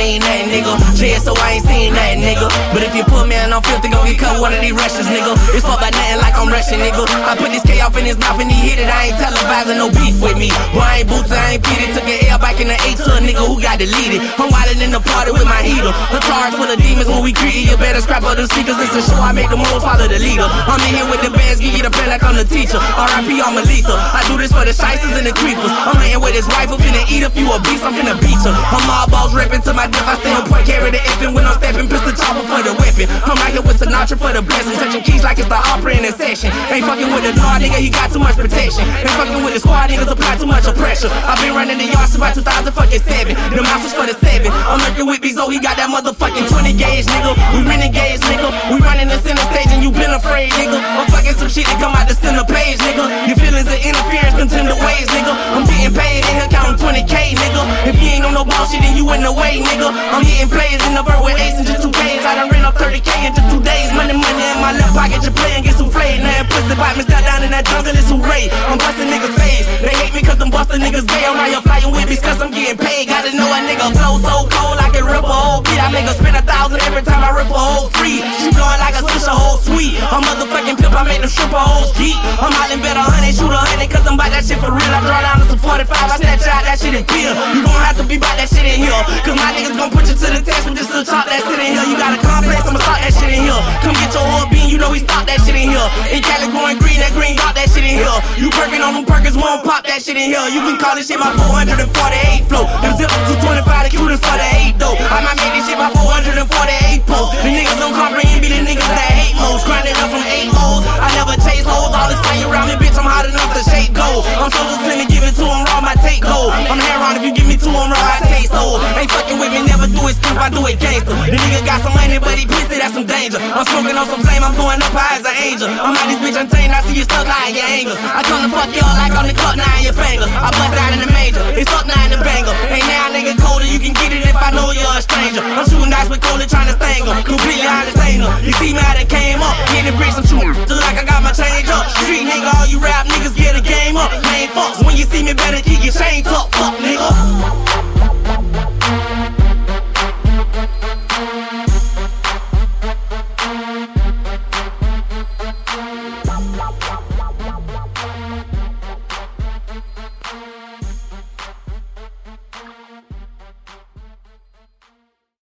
ain't nothing, nigga. Jail, so I ain't seen nothing, nigga. But if you put me in on filthy, gon' get cut with one of these Russians, nigga. It's fuck by nothing like I'm Russian, nigga. I put this K off in his mouth and he hit it. I ain't televising no beef with me. Boy, I ain't boots, I ain't Peter. Took an L back in the 8 to a nigga who got deleted. I'm wildin' in the party with my heater. The charge full of demons when we greedy. You better scrap up them speakers. It's a show, I make the moves, follow the leader. I'm in here with the bands, give you the pen like I'm the teacher. R.I.P. I'm a lethal. I do this for the shysters and the creepers. I'm laying with his rifle, finna eat a few a beast, I'm finna beat her. I'm all balls ripping to my death. I stay on point, carry the infant when I'm stepping. Pistol chopper for the weapon. I'm right here with Sinatra for the blessing. Touching keys like it's the opera in a session. Ain't fucking with the dog, nigga, he got too much protection. Ain't fucking with the squad, niggas apply too much pressure. I've been running the yard since about 2007. The mouse was for the 7. I'm working with Bizzo, he got that motherfucking 20 gauge, nigga. We renegades, nigga. We running the center stage and you been afraid, nigga. I'm fucking some shit that come out the center page, nigga. Your feelings of interference, contender ways, nigga. I'm getting paid in here counting 20K, nigga. If you ain't on no bullshit, then you in the way, nigga. I'm hitting plays in the vert with ace in just 2 Ks. I done ran up 30K in just 2 days. Money in my left pocket, you play and get soufflé. Now pussy bite me, step down in that jungle, it's who raid. I'm busting niggas' face. They hate me cause them bustin' niggas gay. I'm out here fighting with me cause I'm getting paid. Gotta know a nigga flow so cold I can rip a whole beat. I make her spend 1,000 every time I rip a whole free. She blowing like a switch, a whole sweet. A motherfucking pimp, I make them strip a whole geek. I'm hollering better 100, shoot 100 cause I'm bout that shit for real. I draw down to some 45, I snatch out that shit and kill. You gon' have to be bout that shit in here. Cause my niggas gon' put you to the test with this little chop that shit in here. You got a complex, I'ma start that shit in here. Come get your whole bean, you know we stop that shit in here. In Cali going green, that green got that shit in here. You perking on them perkins, won't pop that shit in here. You can call this shit my 448 flow. Them zippers 225, the cutest for the 8 though. I might make this shit my 448 post. The niggas don't comprehend, be the niggas that hate most. Grinding up from 8 holes, I never chase hoes. All this fire around me, bitch, I'm hot enough to shake gold. I'm so slim and give it to them raw, my take gold. I'm hair on, if you give me 2 on raw, I taste old. Ain't fucking with me, never do it skip, I do it gangster. The nigga got some money, but he pissy, that's some danger. I'm smoking on some flame, I'm going up high as an angel. I'm out this bitch untamed, I see you stuck high in your anger. I come to fuck y'all like I'm the cut now in your finger. I bust down in the major, it's up now in the banger. Ain't now nigga colder, you can get it if I know you're a stranger. I'm shooting dice with Cola trying to sting her, completely out of stainer. You see me how they came up, getting bricks, I'm shooting just like I got my change up. Street nigga, all you rap niggas get a game up. Main fucks, when you see me better keep your chain tucked, fuck nigga.